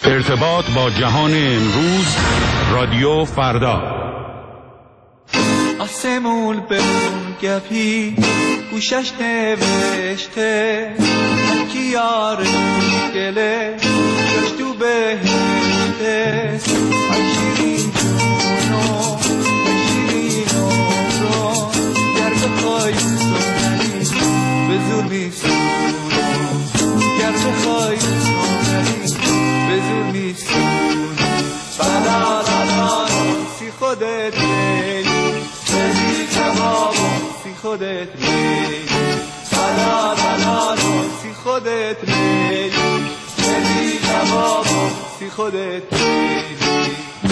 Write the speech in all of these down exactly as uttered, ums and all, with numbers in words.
ارتباط با جهان امروز، رادیو فردا. آسمون به اون گپی گوشش نوشته، کی یار گله جاش تو بهشته. آشیرین جونو آشیرین رو گر بخوای سنری به زور میسونو، گر بخوای سنری به زور میسونو. بلا بلا سی خودت سی خودت لیلی، بلا بلا سی خودت لیلی، لیلی کباب سی خودت لیلی.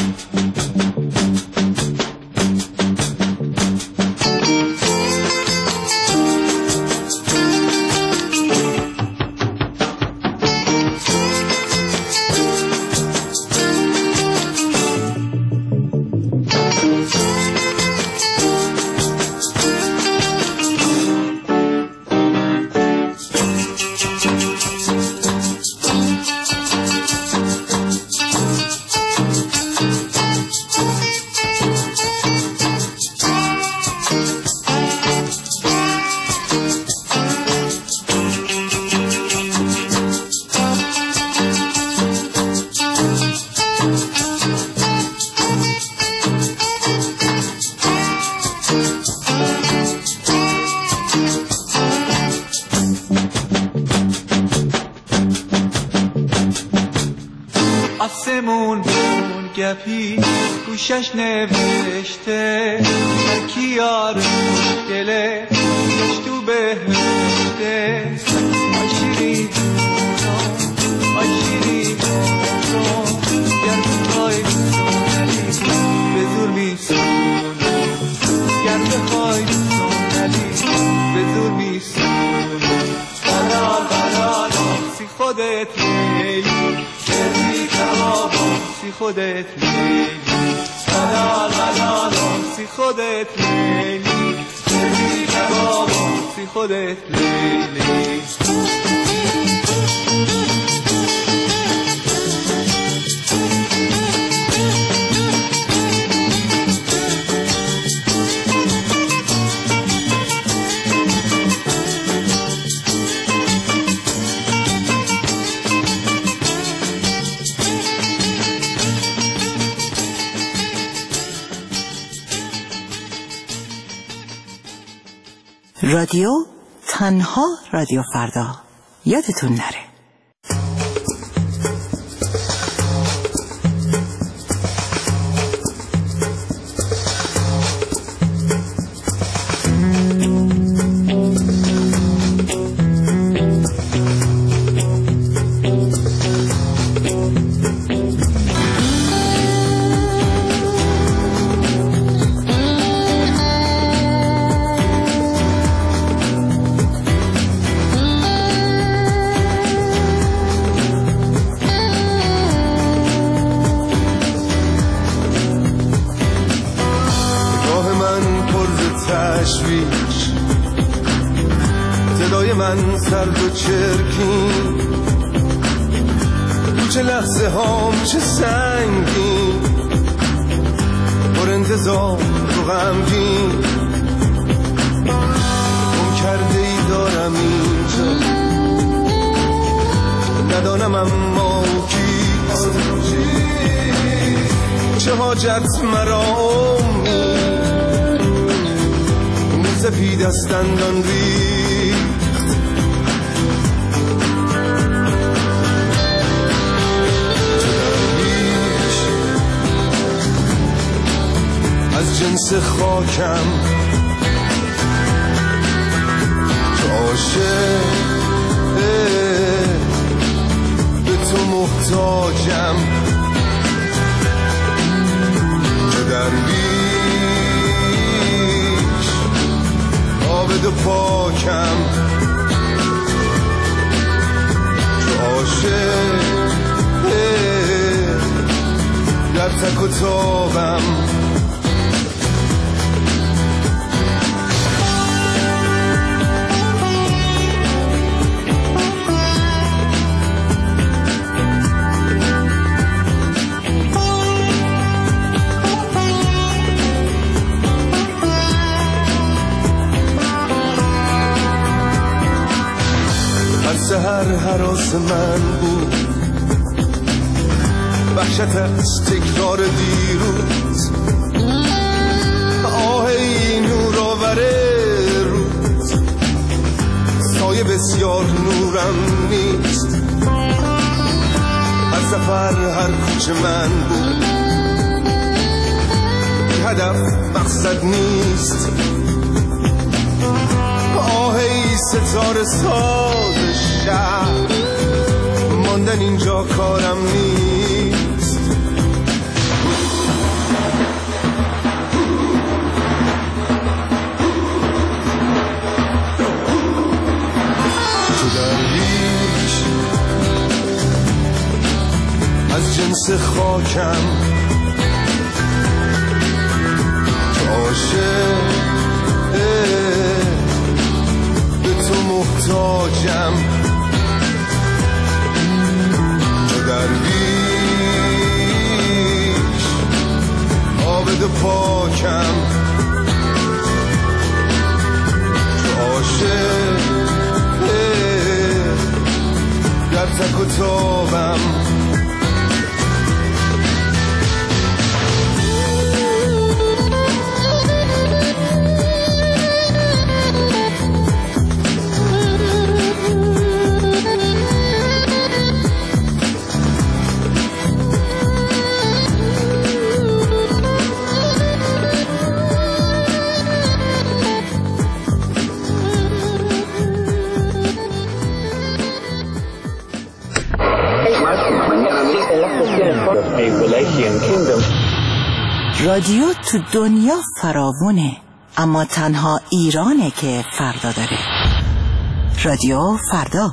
آسمون به اون گپی گوشش نوشته، کی یار گله جاش تو بهشته. آشیرین جونو آشیرین رو گر بخوای سنری به زور میسونو، گر بخوای سنری به زور میسونو. بلال بلال سی خودت لیلی، لیلی کباب سی خودت لیلی، بلال بلال سی خودت لیلی، لیلی کباب سی خودت لیلی. رادیو تنها رادیو فردا، یادتون نره. صدای من سرد و چرکین، تو چه لحظه هام چه سنگین، پر انتظار و غمگین. گم کرده ای دارم اینجا، ندانم اما کیست، چه حاجت مرا امید سپید است دندان ریخت. درویش از جنس خاکم، تو عاشق به تو محتاجم. چه درویش عابد و پاکم، تو عاشق در تک و تابم. در هراس من بود، وحشت از تکرار دیروز، آه ای نور آور روز، سایه بسیار نورم نیست، از سفر هر کوچه من بود، هدف مقصد نیست، آه ای ستاره ساز شهر، ماندن اینجا کارم نیست. تو درویش از جنس خاکم، تو عاشق به تو محتاجم، تو درویش عابد و پاکم، تو عاشق در تک و تابم. رادیو تو دنیا فراوونه، اما تنها ایرانه که فردا داره. رادیو فردا.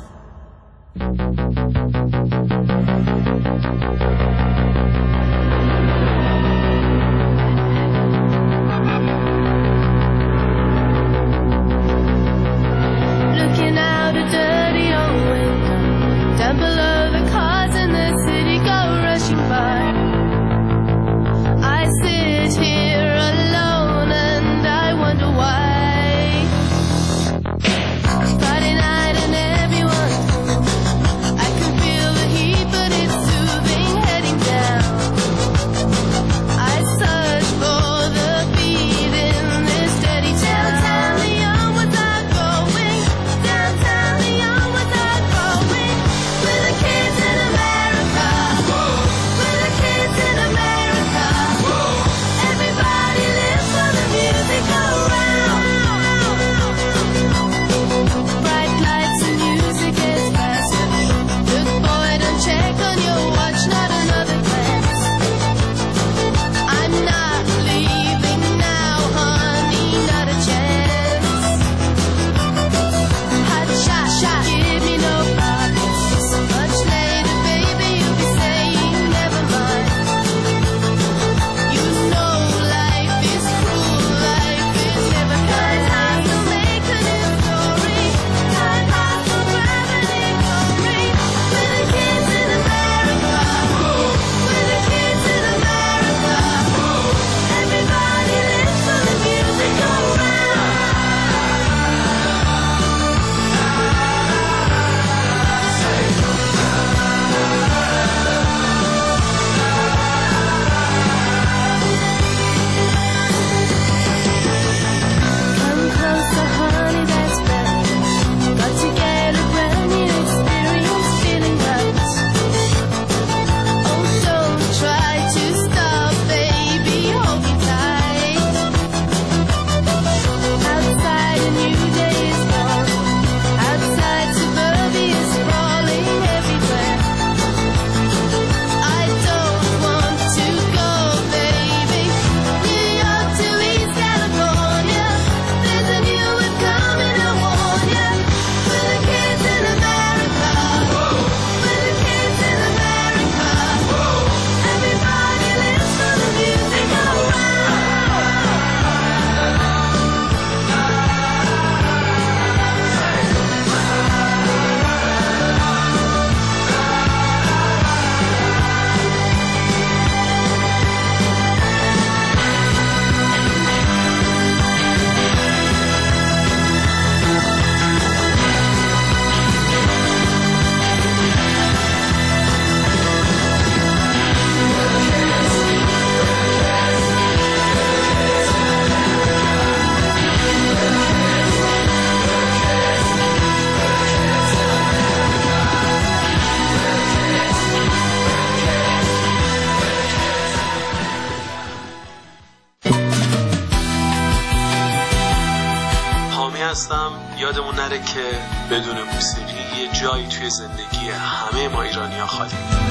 یادمون نره که بدون موسیقی یه جایی توی زندگی همه ما ایرانی‌ها خالی.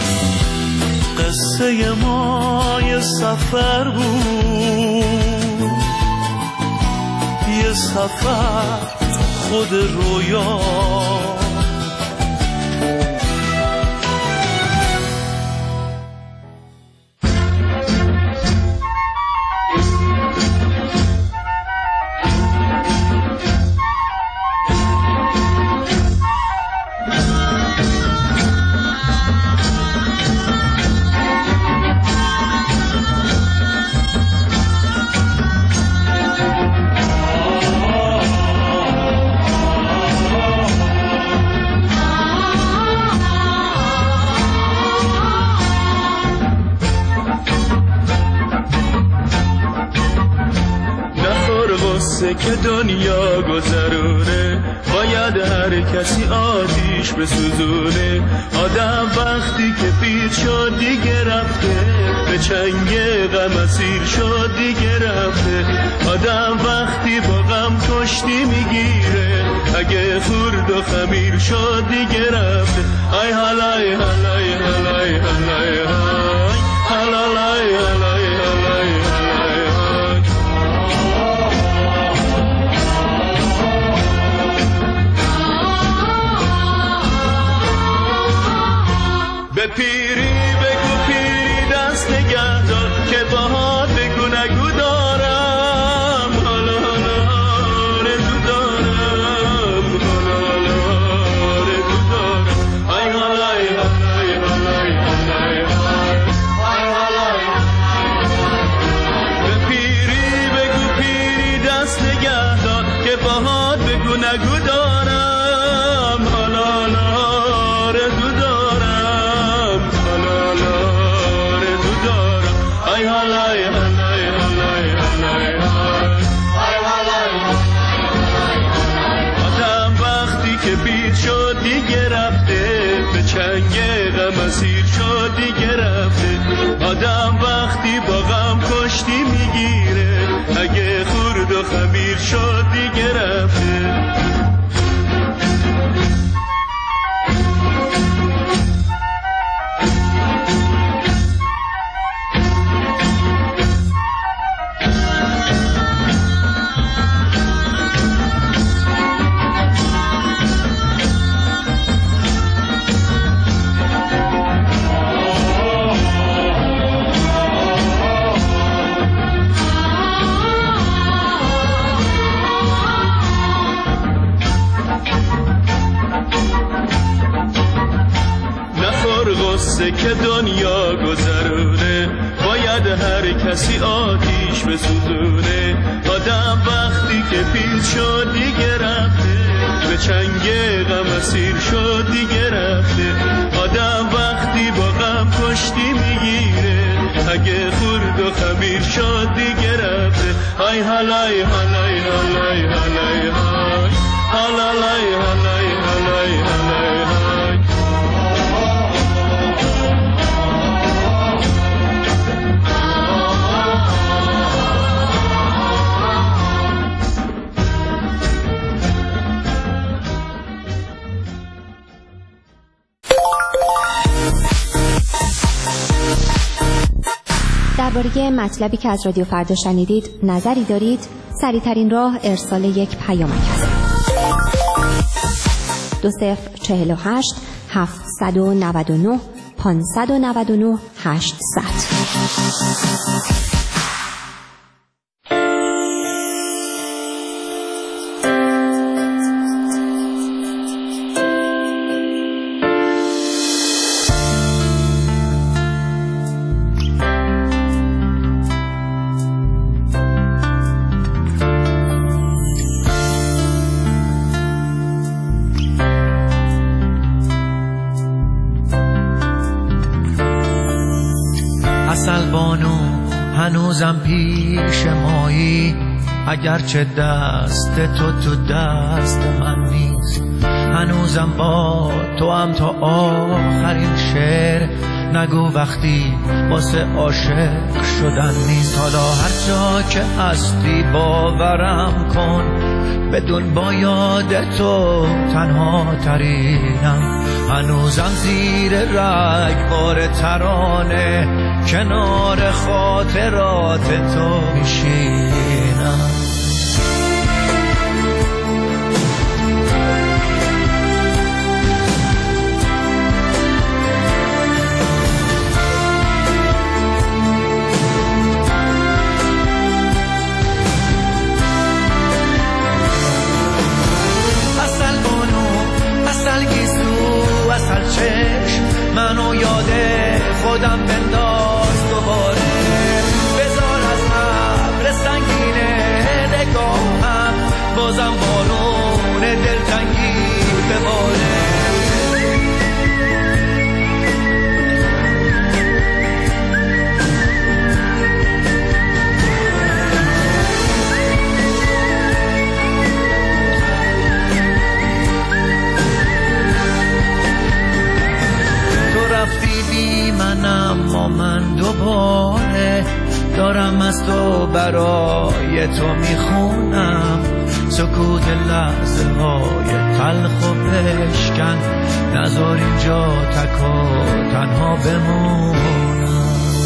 قصه ما یه سفر بود، یه سفر خود رویا. که دنیا گذرونه باید هر کسی آتیش بسوزونه. آدم وقتی که پیر شد دیگه رفته، به چنگ غم اسیر شد دیگه رفته. آدم وقتی با غم کشتی میگیره، اگه خورد و خمیر شد دیگه رفته. ای حالای حالای حالای حالای حالای حالای به پیری بگو پیری دست نگه دار که باهات بگو نگو دارم. حالا حالا آرزو دارم، حالا حالا آرزو دارم. ای حالای حالای حالای حالای حالای. به پیری بگو پیری دست نگه دار که باهات بگو نگو دارم. حالا حالا آرزو دارم. آدم وقتی که پیر شد دیگه رفته، به چنگ غم اسیر شد دیگه رفته. آدم وقتی با غم کشتی میگیره، اگه خورد و خمیر شد دیگه رفته. که دنیا گذرونه باید هر کسی آتیش بسوزونه. آدم وقتی که پیر شد دیگه رفته، به چنگ غم اسیر شد دیگه رفته. آدم وقتی با غم کشتی میگیره، اگه خورد و خمیر شد دیگه رفته. ای حالای حالای حالای حالای حالای حالای حالای حالای حالای. درباره مطلبی که از رادیو فردا شنیدید نظری دارید؟ سریع‌ترین راه ارسال یک پیامک است. دو صفر چهل و هشت هفتصد و نود و نه پانصد و نود و نه هشتصد. هنوزم پیش مایی، اگرچه دست تو تو دست من نیست. هنوزم با تو هم تا آخرین شعر نگو وقتی واسه عاشق شدن نیست. حالا هر جا که هستی باورم کن، بدون با یاد تو تنها ترینم. هنوزم زیر رگبار ترانه کنار خاطرات تو میشینم. اصل چشم منو یاده خودم بنداز دوباره. بذار از ابر سنگینه نگاهم بازم بارون دلتنگی بباره. اما من دوباره دارم از تو برای تو میخونم. سکوت لحظه های تلخ و بشکن، نذار اینجا تک و تنها بمونم.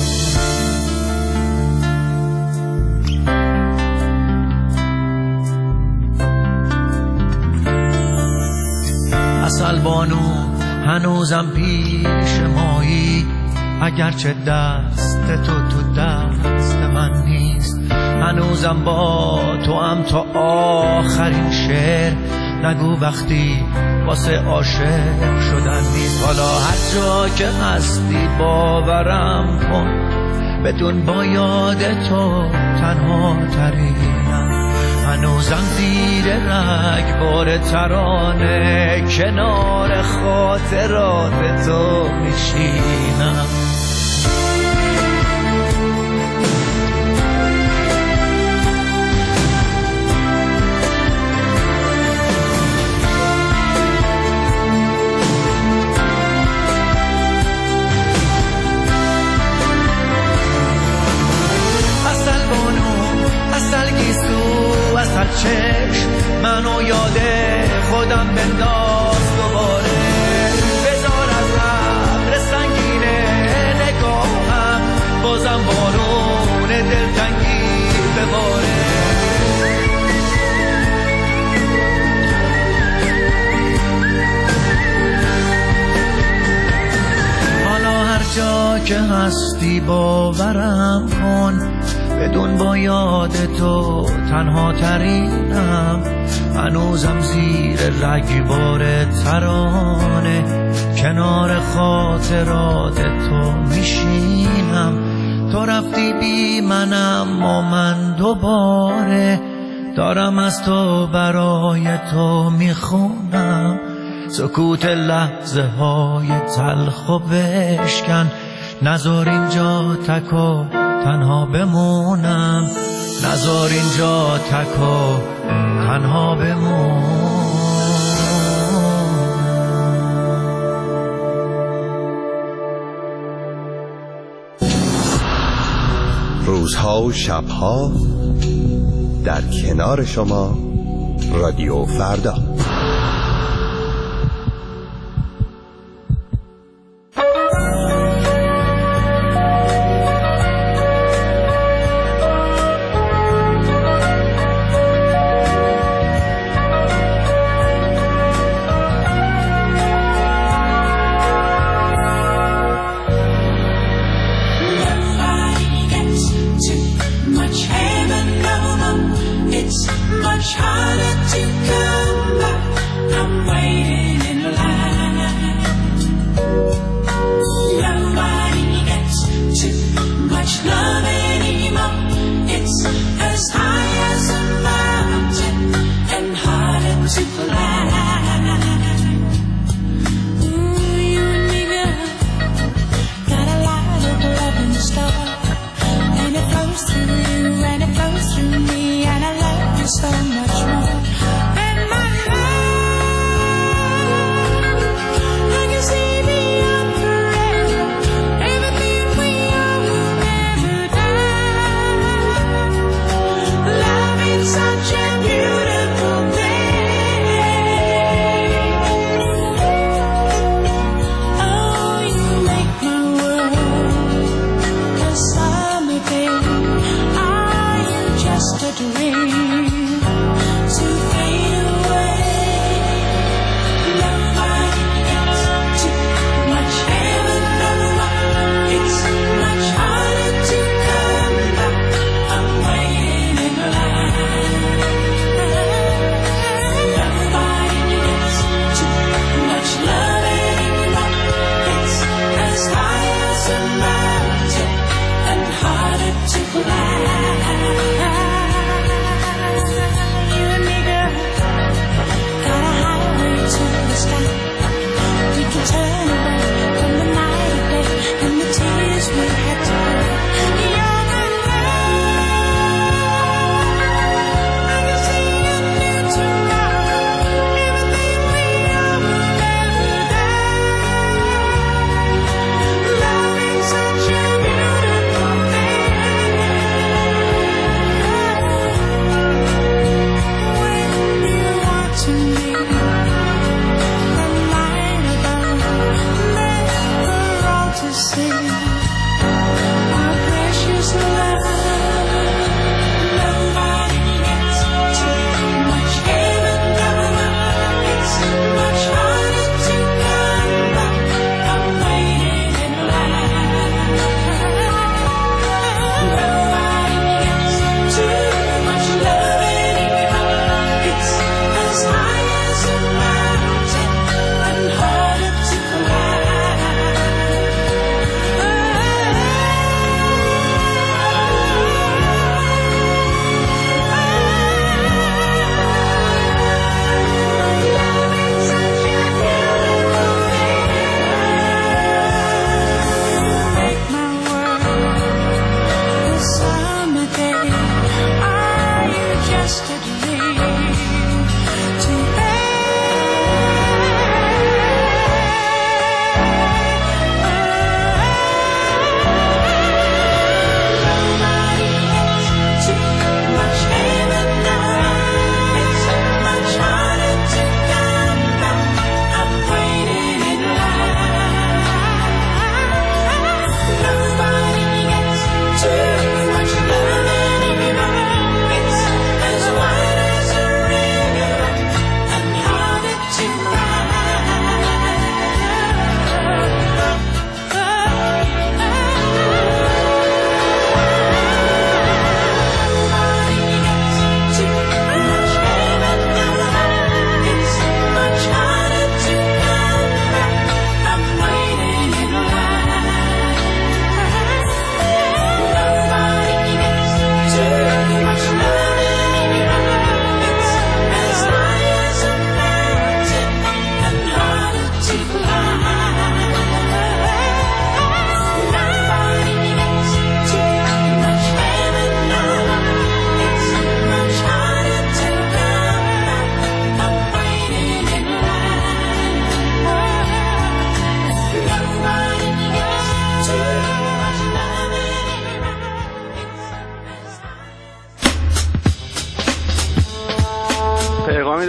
اصل بانو هنوزم پیش مایی، اگرچه دست تو تو دست من نیست. هنوزم با تو هم تا آخرین شعر، نگو وقتی واسه عاشق شدن نیست. حالا هر جا که هستی باورم کن، بدون با یاد تو تنها ترینم. هنوزم زیر رگبار ترانه کنار خاطرات تو میشینم. اصل چشم منو یاده خودم بنداز دوباره. بذار از ابر سنگینه نگاهم بازم بارون دلتنگی بباره. حالا هر جا که هستی باورم کن، بدون با یاد تو تنها ترینم. هنوزم زیر رگبار ترانه کنار خاطرات تو میشینم. تو رفتی بی منم و من دوباره دارم از تو برای تو میخونم. سکوت لحظه های تلخ و بشکن، نذار اینجا تک و تنها بمونم. نذار اینجا تک و تنها بمونم. روزها و شبها در کنار شما رادیو فردا. It's much harder to come back.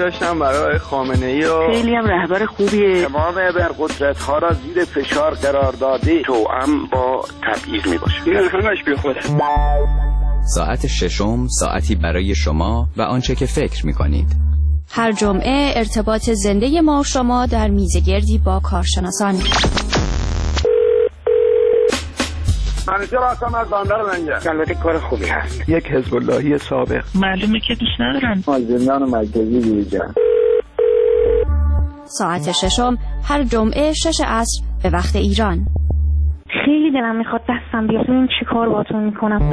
داشتم برای خامنه‌ای و خیلی هم رهبر خوبیه. تمام ابرقدرت‌ها را زیر فشار قرار داده، توأم با تبعیض میباشه. این همش بی خوده. ساعت ششم ساعتی برای شما و آنچه که فکر می‌کنید. هر جمعه ارتباط زنده ما و شما در میزگردی با کارشناسان. منیجر هستم از بندر لنگر. البته کار خوبی هست. یک حزب اللهی سابق. معلومه که دوست ندارن. ما زندان مرکزی بیرجن. ساعت ششم هر جمعه شش عصر به وقت ایران. خیلی دلم میخواد دستم بیاد ببین چی کار باهاتون میکنم.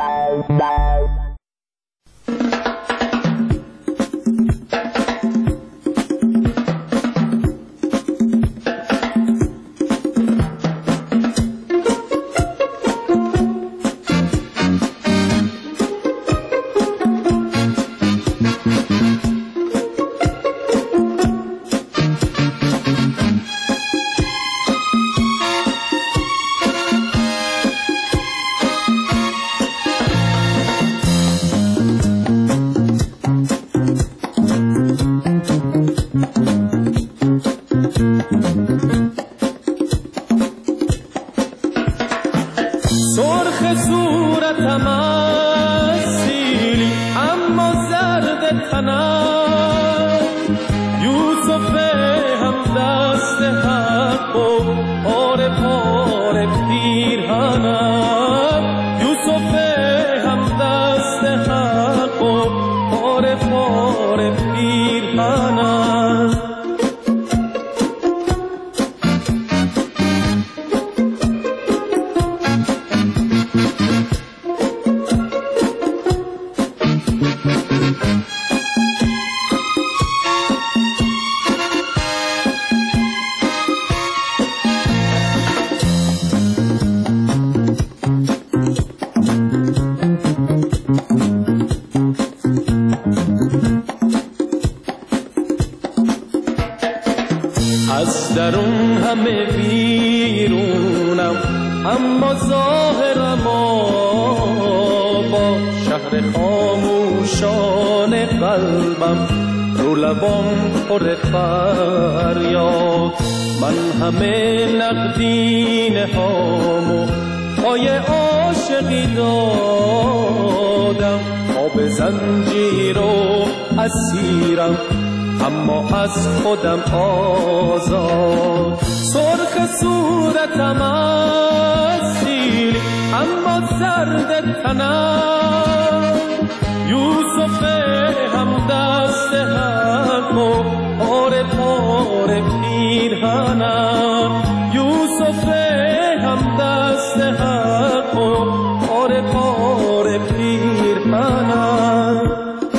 از درون همه بیرونم، اما ظاهرم با شهر خاموشان قلبم، رو لبام پر فریاد. من همه نقدینه هامو پای عاشقی دادم، آب زنجیر و اسیرم اما از خودم آزاد. سرخ صورتم اصیل اما زرد تنم، یوسف هم دست حق و پاره پاره پیرهنم، یوسف هم دست حق و پاره پاره پیرهنم.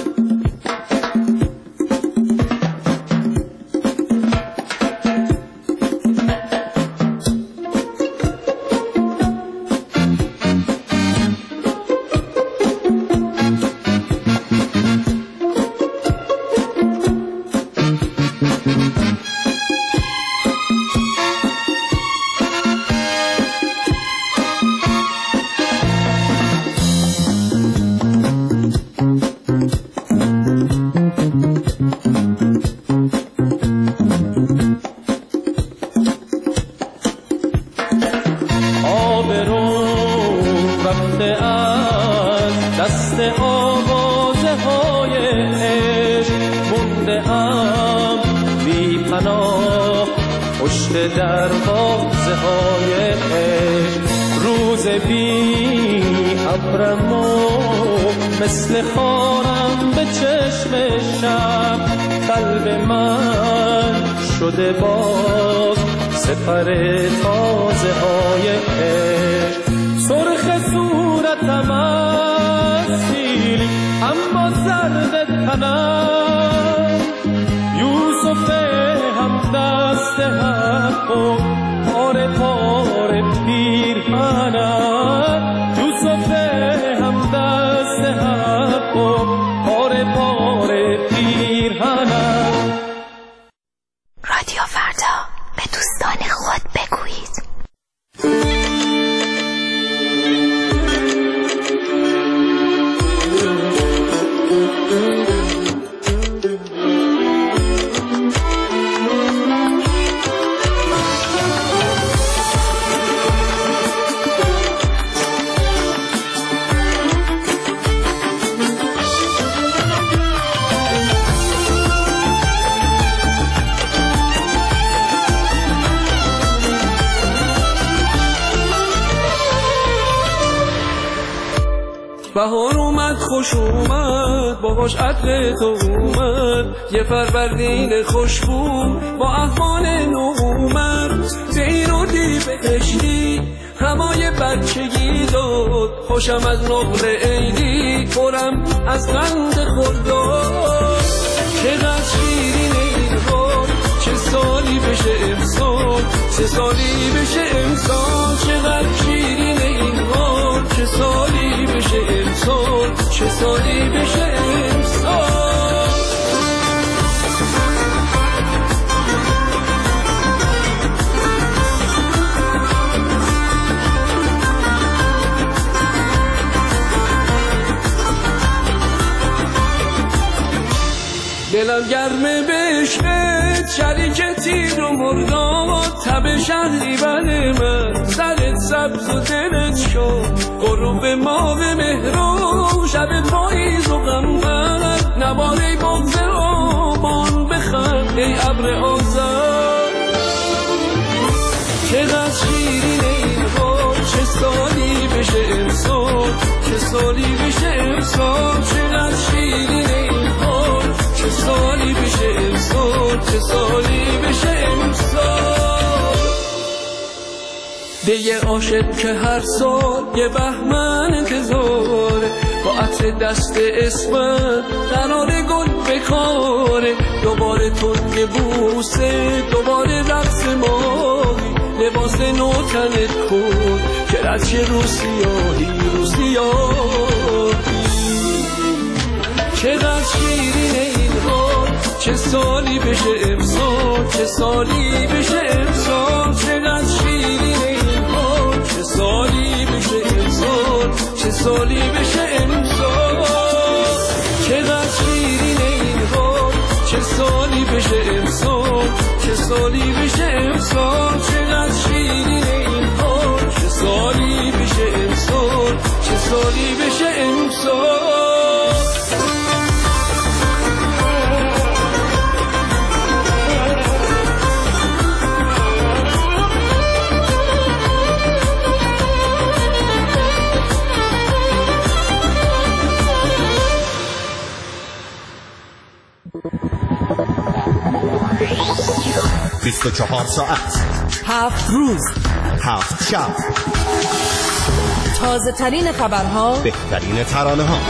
مثل خارم به چشم شب، قلب من شده باز سپر تازه های عشق. سرخ صورتم اصیل اما زرد تنم، یوسف هم دست حق و پاره پاره پیرهنم، یوسف هم دست حق و پاره پاره پیرهنم. رادیو فردا، به دوستان خود بگویید. بهار اومد خوش اومد باهاش عطر تو اومد یه فروردین خوشبو با احوال نو اومد دیر و دی بهشتی همای بچگی داد خوشم از نقل عیدی پرم از قند خورداد چقدر شیرین این حال چه سالی بشه امسال چه سالی بشه امسال چقدر شیرین این حال چه سالی بشه امسال چه سالی بشه امسال دلم گرمه بشت شریک تیر و مرداد تب شهری بل من سرت سبز و دلت شد غروب ماه مهرو شب پاییز و غمبر نباره بغض آبان بخند ای ابر آذر چقدر شیرین این حال چه سالی بشه امسال چه سالی بشه امسال چقدر شیرین این حال چه سالی بشه امسال چه سالی بشه امسال دیگه عاشق که هر سال یه بهمن انتظاره با عطر دست اسمت قرار گل بکاره دوباره ترک بوسه دوباره رقص ماهی لباس نو تنت کن که رچه روسیاهی روسیاهی چقدر شیرین این حال چه سالی بشه امسال چه سالی بشه امسال چقدر شیرین این حال چه سالی بشه امسال چه سالی بشه امسال چقدر شیرین این حال چه سالی بشه امسال چه سالی بشه امسال چقدر شیرین این حال چه سالی بشه امسال چه سالی بشه امسال بیست و چهار ساعت هفت روز هفت شب تازه ترین خبرها بهترین ترانه ها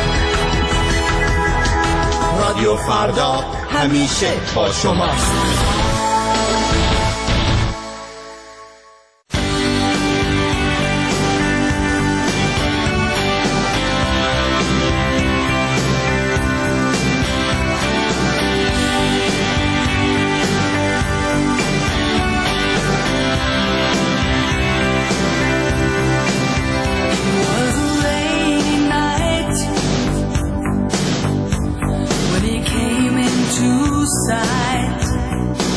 رادیو فردا همیشه با شماست. Sight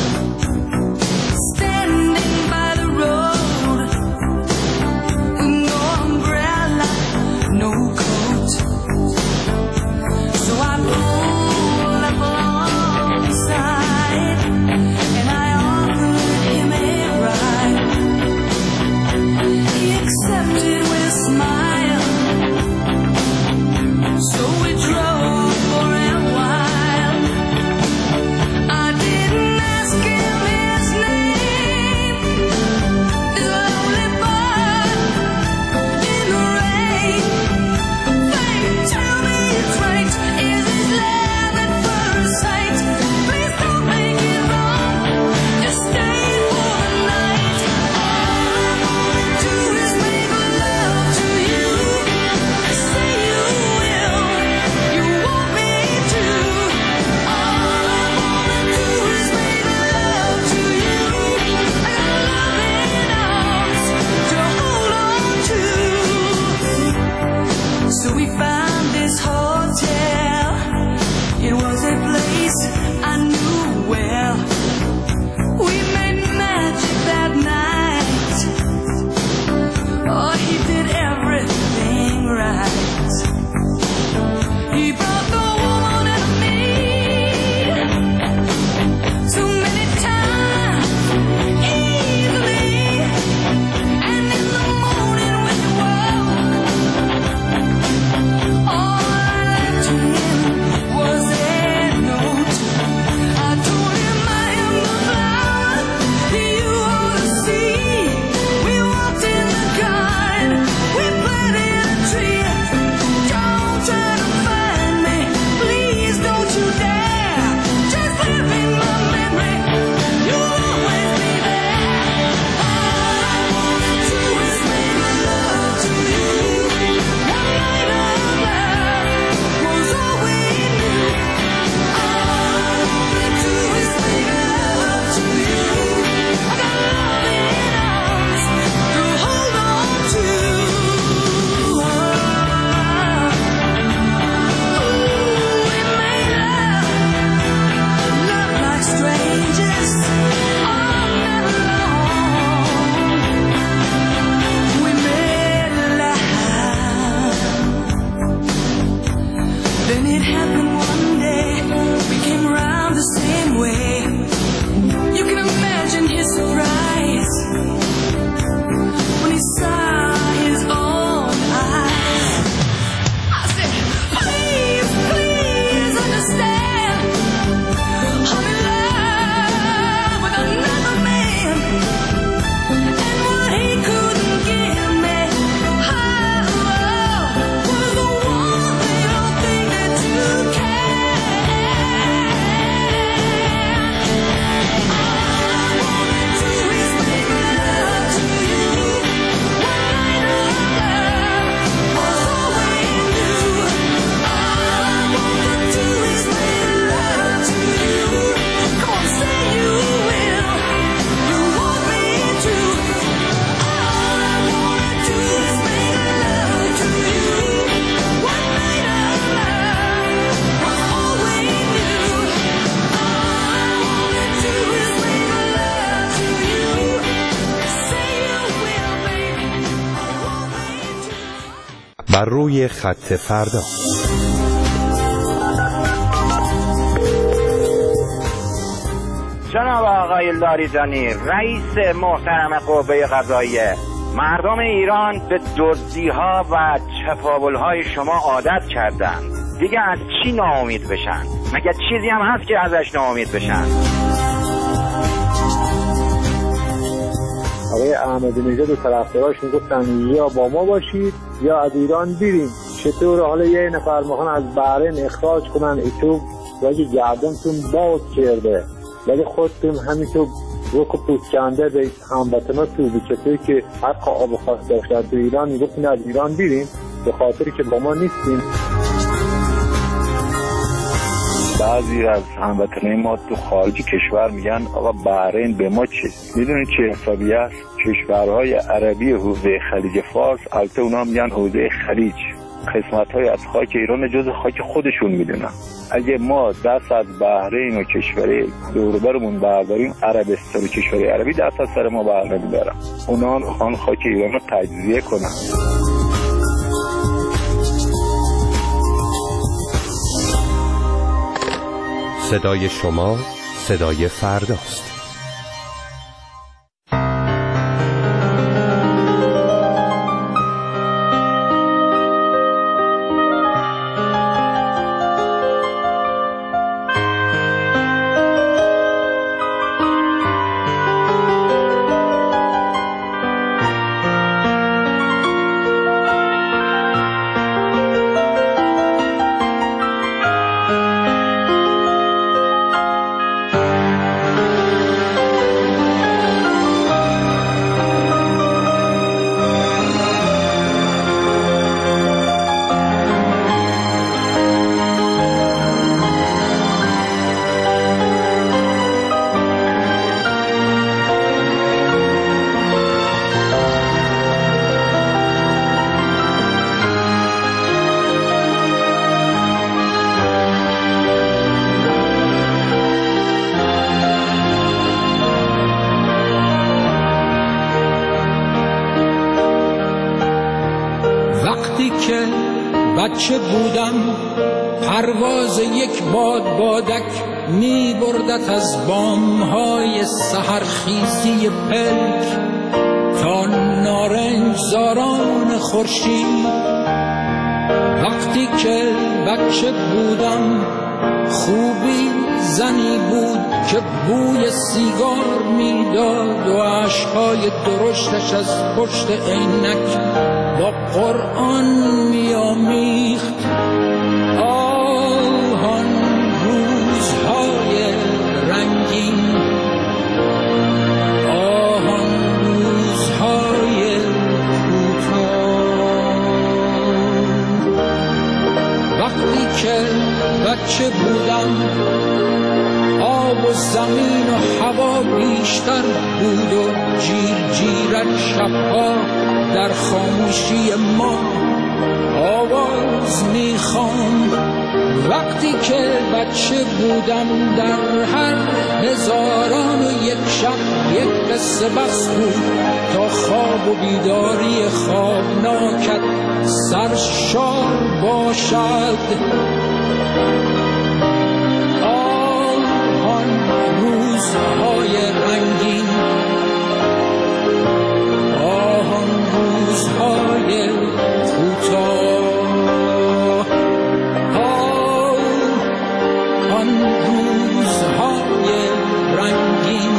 بر روی خط فردا. جناب آقای لاریجانی، رئیس محترم قوه قضاییه، مردم ایران به دزدی‌ها و چپاول‌های شما عادت کردن. دیگه از چی ناامید بشن؟ مگه چیزی هم هست که ازش ناامید بشن؟ آقای احمدی نژاد و طرفداراش میگفتن یا با ما باشید یا از ایران بریم. چطور حالا یه نفر میخوان از بحرین اخراج کنن ایتو ولی گردنتون باز کرده، ولی خودتون همینطور روک و پوست کنده به هموطناتون به کسایی که حق آب و خاص داشتن تو ایران میگفتن از ایران بریم به خاطری که با ما نیستیم. بعضی از هموطنای ما تو خارج کشور میگن آقا بحرین به ما چه؟ میدونید چه حسابی است؟ کشورهای عربی حوزه خلیج فارس، البته اونا میگن حوزه خلیج، قسمت‌های از خاک ایران جز خاک خودشون میدونن. اگه ما دست از بحرین و کشوری دور برمون برداریم، عربستان و کشوری عربی دست از سر ما بر نمیدارن. اونا میخوان خاک ایران رو تجزیه کنن. صدای شما صدای فرداست. بچه بودم پرواز یک باد بادک می بردت از بامهای سحرخیزی پلک تا نارنجزاران خورشید. وقتی که بچه بودم خوبی زنی بود که بوی سیگار میداد و عشقای درشتش از پشت عینک با قرآن میامیخت. آهان روزهای رنگین، آهان روزهای کوتاه. وقتی که بچه بودم آب و زمین و هوا بیشتر بود و جیر جیرک شبها در خاموشی ما آواز میخواند. وقتی که بچه بودم در هر هزاران و یک شب یک قصه بس بود تا خواب و بیداری خوابناکت سرشار باشد. آن روزهای رنگین، آن روزهای کوتاه، آن روزهای رنگین،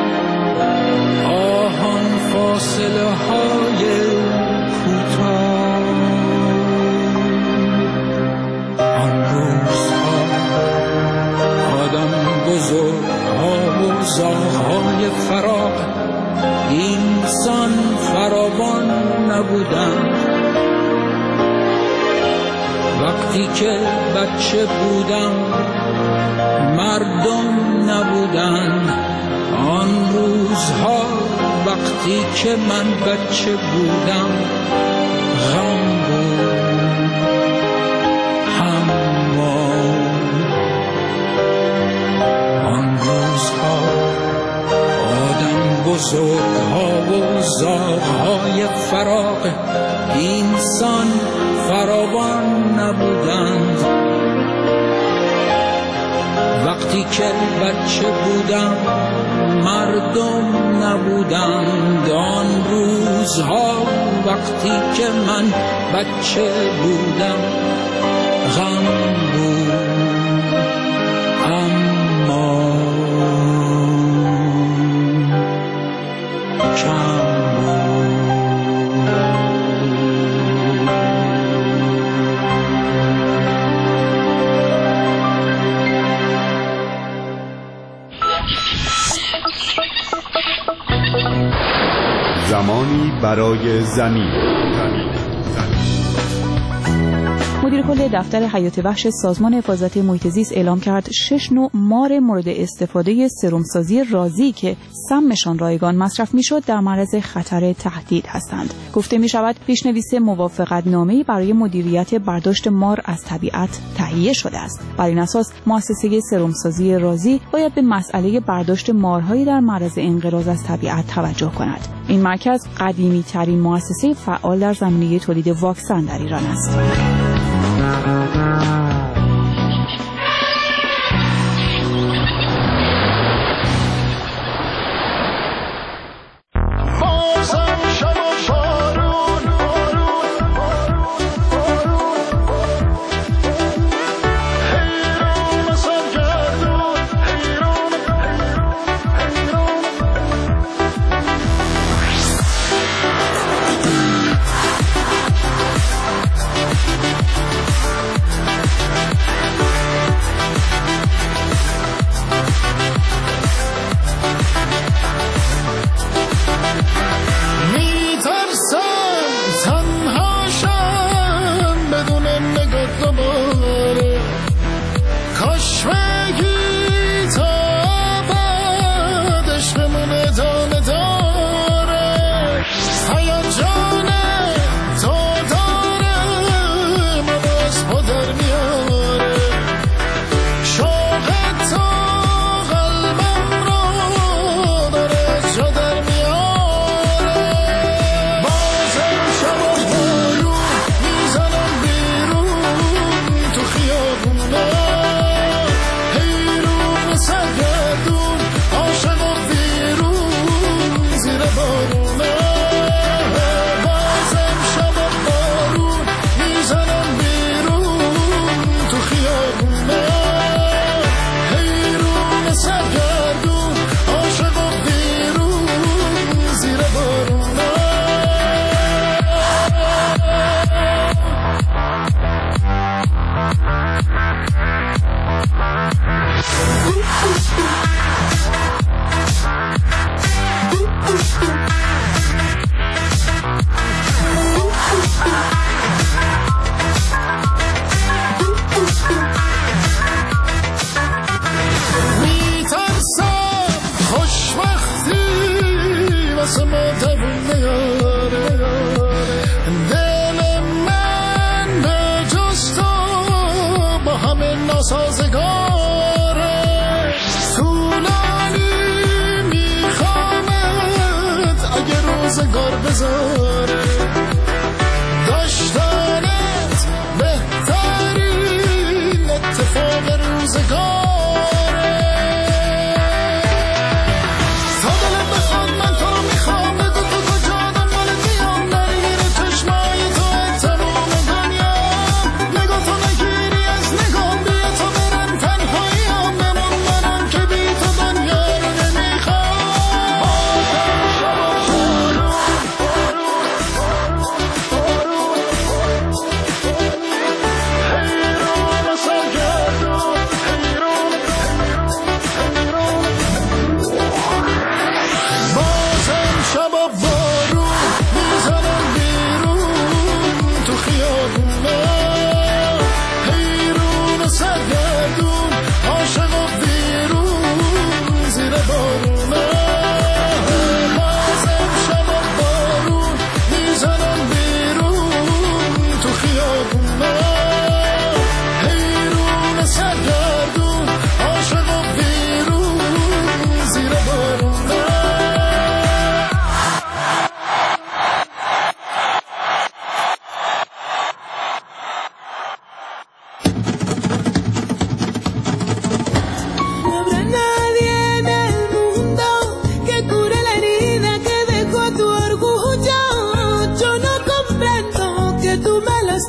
آن فاصله های کوتاه. آن روزها آدم بزرگ ها و زاغ‌های فراق اینسان فراوان نبودند. وقتی که بچه بودم مردم نبودند. آن روزها وقتی که من بچه بودم غم بود، حمام. آن روزها آدم بزرگها و زاغهای فراق اینسان فراوان نبودند. وقتی که بچه بودم مردم نبودند. آن روزها وقتی که من بچه بودم غم بود اما کم زمانی برای زمین. مدیر کل دفتر حیات وحش سازمان حفاظت محیط زیست اعلام کرد شش نوع مار مورد استفاده سرمسازی رازی که سمشان رایگان مصرف میشد در معرض خطر تهدید هستند. گفته می شود پیشنویس موافقت نامه‌ای برای مدیریت برداشت مار از طبیعت تهیه شده است. بر این اساس مؤسسه سرمسازی رازی باید به مسئله برداشت مارهایی در معرض انقراض از طبیعت توجه کند. این مرکز قدیمی ترین مؤسسه فعال در زمینه تولید واکسن در ایران است.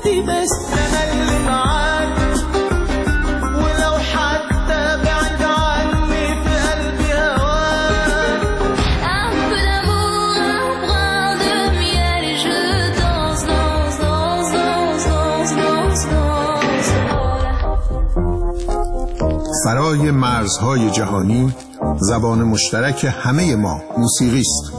نفسي بس أنا اللي معاك ولو حتى بعد عني في قلبي هواك. Un peu d'amour, un brin de miel et je danse, danse, danse, danse, danse, danse, danse. فرای مرزهای جهانی زبان مشترک همه ما موسیقی است.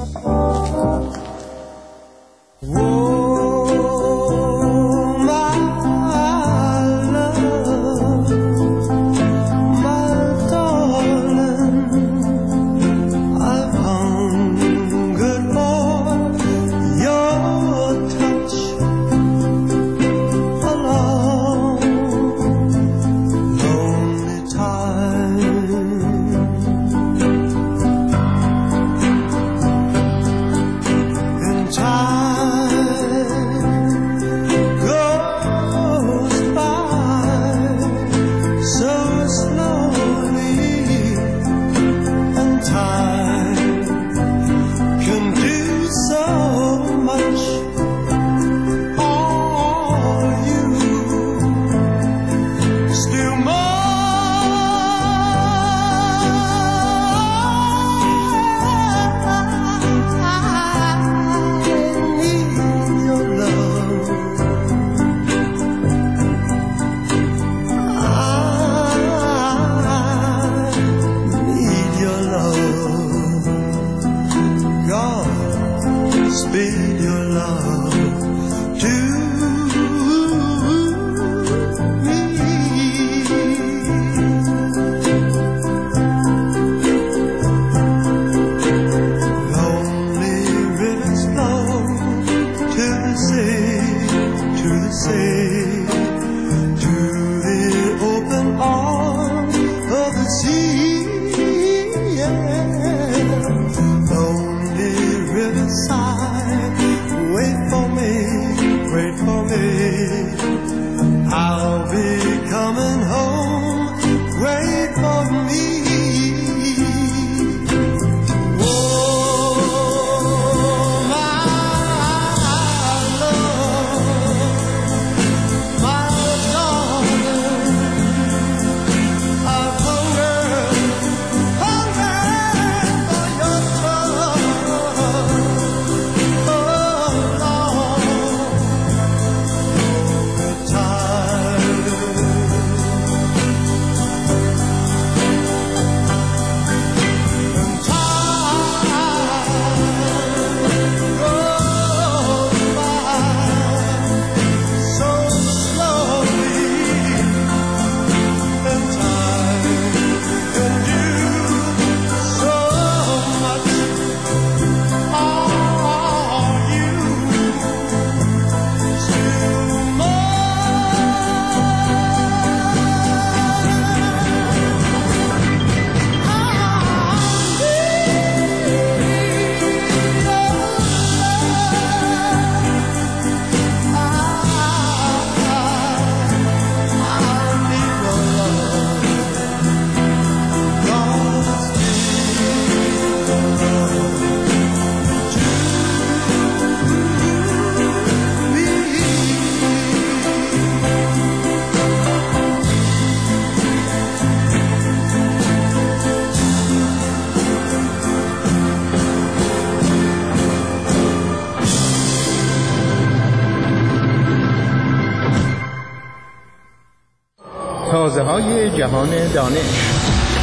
تازه های جهان دانش.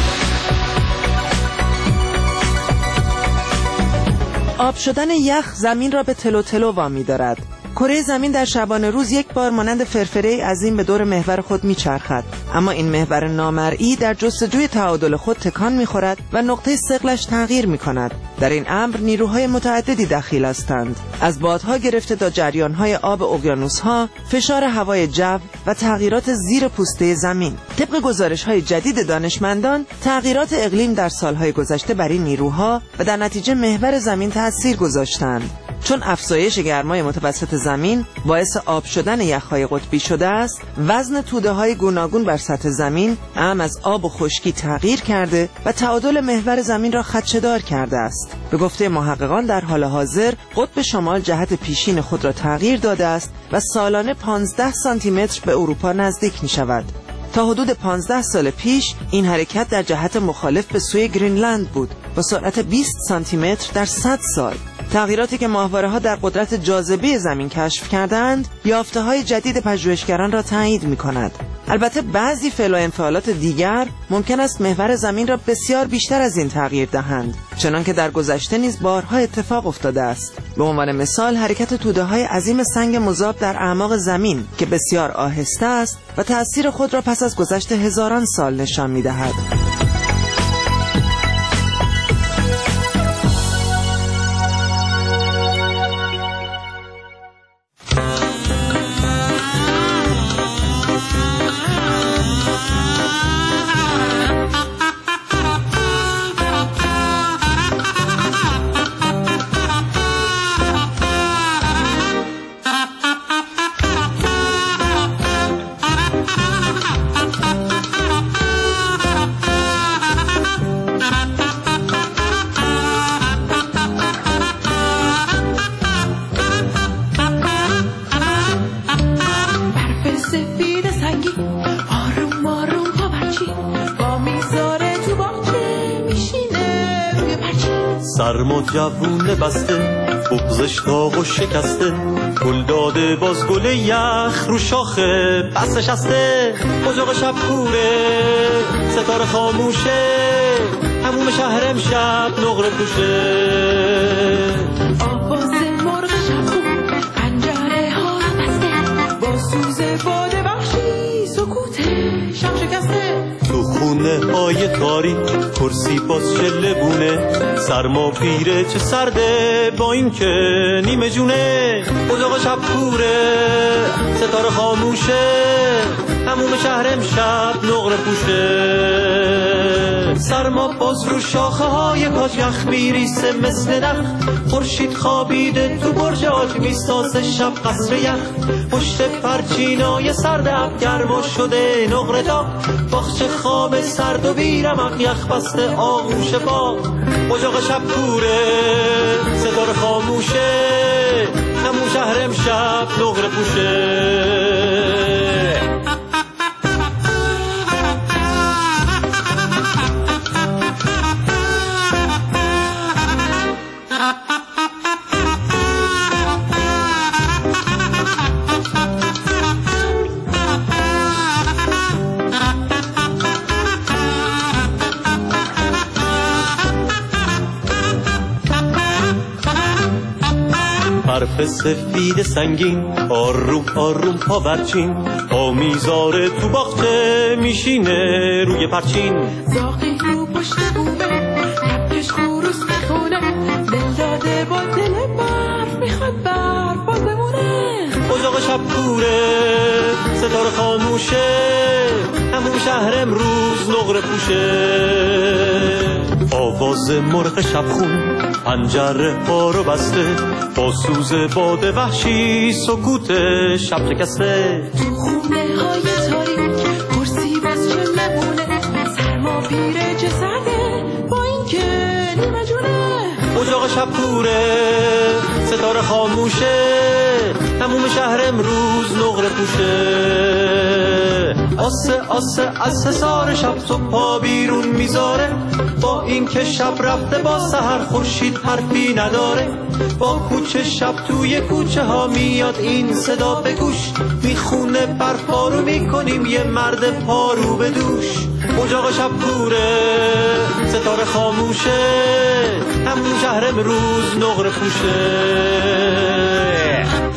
آب شدن یخ زمین را به تلو تلو وامی دارد. کره زمین در شبانه روز یک بار مانند فرفره عظیم به دور محور خود میچرخد، اما این محور نامرئی در جستجوی تعادل خود تکان میخورد و نقطه ثقلش تغییر میکند. در این امر نیروهای متعددی دخیل هستند، از بادها گرفته تا جریانهای آب اقیانوس‌ها، فشار هوای جو و تغییرات زیر پوسته زمین. طبق گزارش‌های جدید دانشمندان، تغییرات اقلیم در سالهای گذشته بر این نیروها و در نتیجه محور زمین تأثیر گذاشتند. چون افزایش گرمای متوسط زمین باعث آب شدن یخ‌های قطبی شده است، وزن توده‌های گوناگون بر سطح زمین اعم از آب و خشکی تغییر کرده و تعادل محور زمین را خدشه‌دار کرده است. به گفته محققان در حال حاضر قطب شمال جهت پیشین خود را تغییر داده است و سالانه پانزده سانتی متر به اروپا نزدیک می شود. تا حدود پانزده سال پیش این حرکت در جهت مخالف به سوی گرینلند بود با سرعت بیست سانتی متر در صد سال. تغییراتی که ماهواره‌ها در قدرت جاذبه زمین کشف کردند، یافته‌های جدید پژوهشگران را تایید می‌کند. البته بعضی فعل و انفعالات دیگر ممکن است محور زمین را بسیار بیشتر از این تغییر دهند، چنانکه در گذشته نیز بارها اتفاق افتاده است. به عنوان مثال حرکت توده‌های عظیم سنگ مذاب در اعماق زمین که بسیار آهسته است و تأثیر خود را پس از گذشت هزاران سال نشان می‌دهد. سرما جوونه بسته بغزش داغ و شکسته، گل داده باز گل یخ رو شاخه بس نشسته. اجاق شب کوره ستاره خاموشه، هموم شهر امشب نقره پوشه. آواز مرغ شب خون پنجره ها بسته، با سوز باد وحشی سکوت شب شکسته. تو خونه های تاریک کرسی باز شله بونه، سرما پیره چه سرده با این که نیمه جونه. اجاق شب کوره ستاره خاموشه، هموم شهر امشب نقره پوشه. سرما باز رو شاخه های کاج یخ میریسه مثل نخ، خورشید خوابیده تو برج آج میسازه شب قصر یخ. پشت پرچینای سرد اب گرما شده نقره داغ، باغچه خواب سرد و بیرمق یخ بسته آغوش باغ. اجاق شب کوره ستاره خاموشه، همون شهر امشب نقره پوشه. برف سفید سنگین آروم آروم پا برچین، آمیزاره تو باغچه میشینه روی پرچین. زاغی رو پشت بومه تپش خروس میخونه، دل داده با دل برف میخواد برف باز بمونه. اجاق شب کوره ستاره خاموشه، همون شهر امروز نقره پوشه. آواز مرغ شبخون پنجره ها رو بسته، با سوز باد وحشی سکوت شب شکسته. تو خونه های تاریک کرسی باز چه مونه، سرما پیره چه سرده با این که نیمه جونه. اجاق شب کوره ستاره خاموشه، هموم شهر امروز نقره پوشه. آسه آسه آسه سار شب تو پا بیرون میذاره، با این که شب رفته با سحر خورشید حرفی نداره. با کوچه شب توی کوچه ها میاد این صدا به گوش، میخونه برپا رو میکنیم یه مرد پارو به دوش. اجاق شب کوره ستاره خاموشه، همون شهر امروز نقره پوشه.